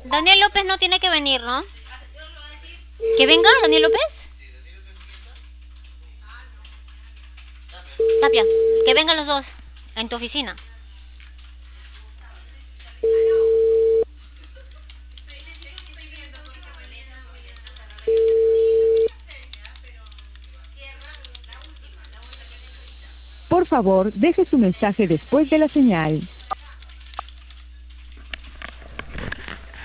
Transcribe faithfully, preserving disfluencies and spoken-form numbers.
Daniel López no tiene que venir, ¿no? ¿Que venga Daniel López? Tapia, que vengan los dos en tu oficina. Por favor, deje su mensaje después de la señal.